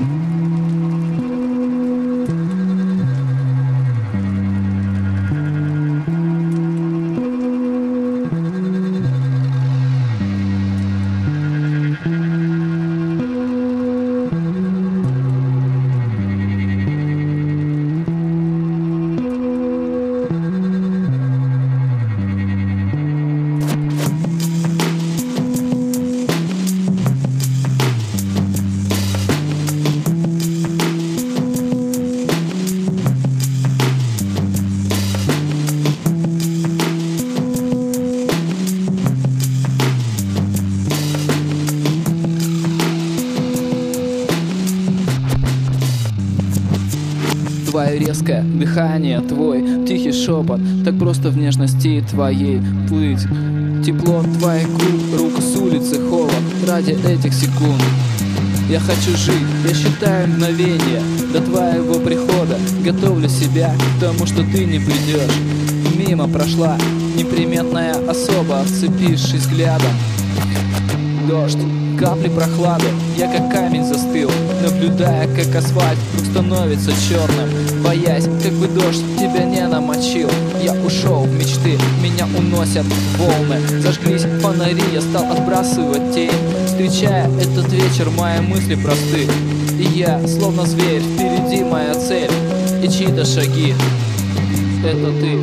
Твое резкое дыхание, твой тихий шепот, так просто в нежности твоей плыть. Тепло твоих губ, рук с улицы, холод ради этих секунд. Я хочу жить, я считаю мгновение до твоего прихода. Готовлю себя к тому, что ты не придешь. Мимо прошла неприметная особа, вцепившись взглядом. Дождь, капли прохлады, я как камень застыл, наблюдая, как асфальт вдруг становится черным. Боясь, как бы дождь тебя не намочил, я ушел в мечты, меня уносят волны. Зажглись фонари, я стал отбрасывать тень. Встречая этот вечер, мои мысли просты, и я, словно зверь, впереди моя цель, и чьи-то шаги — это ты.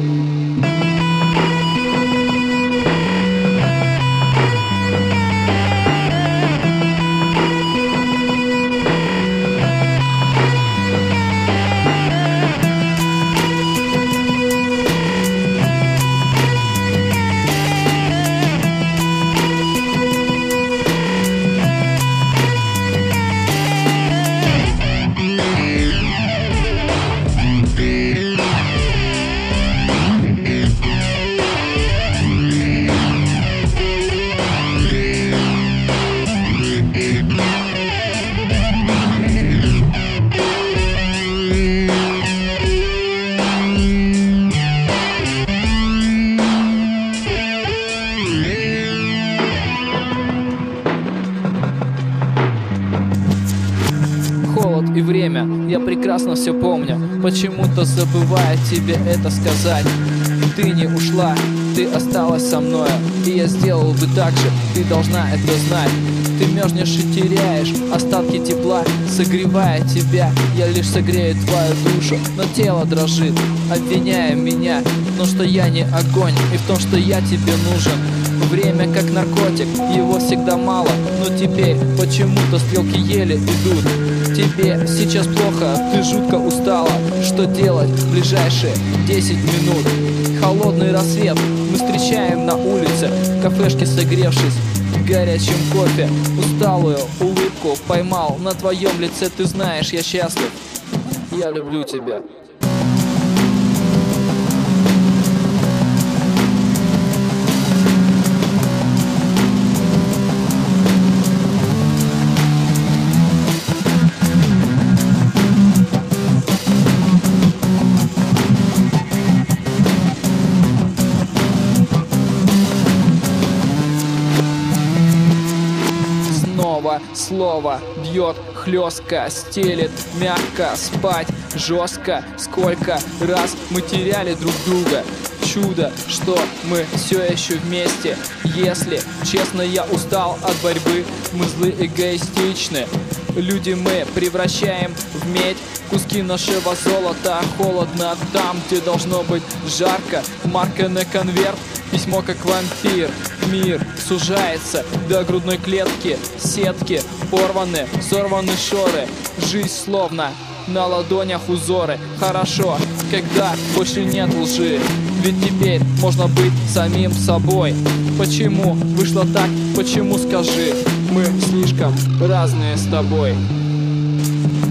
И время, я прекрасно все помню, почему-то забываю тебе это сказать. Ты не ушла, ты осталась со мною, и я сделал бы так же, ты должна это знать. Ты мерзнешь и теряешь остатки тепла, согревая тебя, я лишь согрею твою душу, но тело дрожит, обвиняя меня в том, что я не огонь, и в том, что я тебе нужен. Время как наркотик, его всегда мало, но теперь почему-то стрелки еле идут. Тебе сейчас плохо, ты жутко устала. Что делать в ближайшие 10 минут? Холодный рассвет мы встречаем на улице, в кафешке согревшись горячим кофе. Усталую улыбку поймал на твоем лице, ты знаешь, я счастлив, я люблю тебя. Слово бьет хлестко, стелет мягко, спать жестко. Сколько раз мы теряли друг друга. Чудо, что мы все еще вместе. Если честно, я устал от борьбы. Мы злы, эгоистичны. Люди мы превращаем в медь. Куски нашего золота. Холодно там, где должно быть жарко. Марка на конверт, письмо как вампир. Мир сужается до грудной клетки. Сетки порваны, сорваны шоры. Жизнь словно на ладонях узоры. Хорошо, когда больше нет лжи, ведь теперь можно быть самим собой. Почему вышло так? Почему, скажи? Мы слишком разные с тобой.